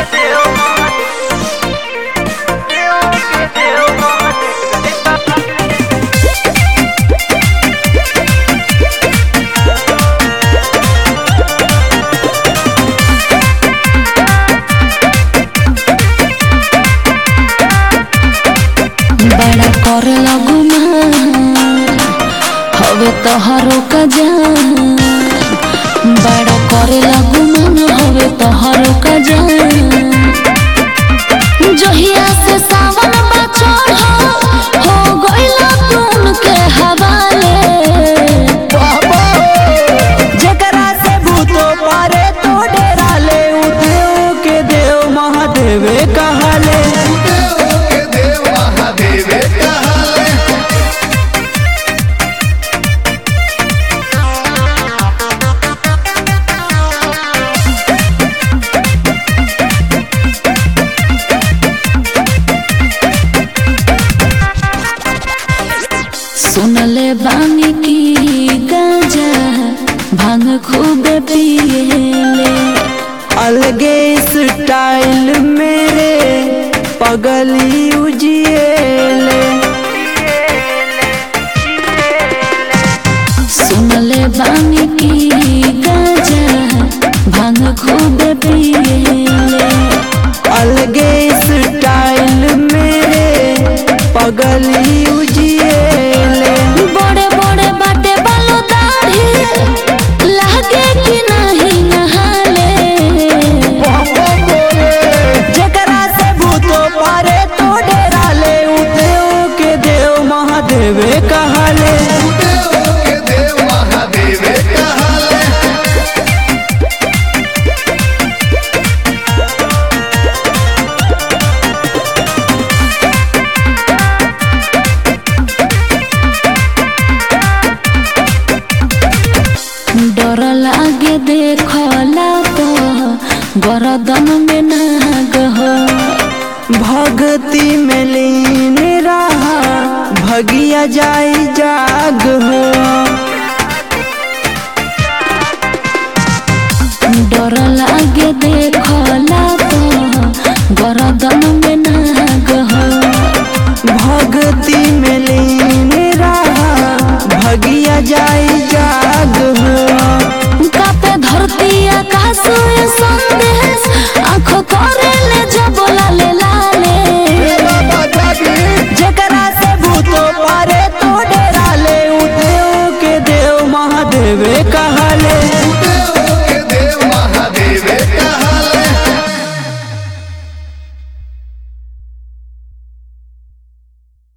बड़ा कर लगू हवे तोहरो का जान, बड़ा करे लगू हवे तोहरो का जान। जहिया से सावन बचड़ हो गइला तून के हवाले, जकरा से भूतो पारे तो डेरा ले उ देव के देव महादेवे कहले। सुनले बानी की गांजा भांग खूब पिएले, अलगे स्टाइल मेरे पगली उजिएले। सुनले बानी की गांजा भांग खूब पिएले, अलगे स्टाइल मेरे पगली उजिएले। बड़े बड़े बाटे बालो दाढ़ी लागे कि नहीं नहाले, जकरा से भूतो पारे तो डेरा ले उ देव के देव महादेवे कहले। डर लागे देखला तो गरदन में नाग हो, भक्ति में लीन रहा भगिया जाई जाग हो। डर लागे देखला तो गरदन में नाग हो, भक्ति में लीन रहा भगिया जाई जाग हो। कापे धरती आकाश संग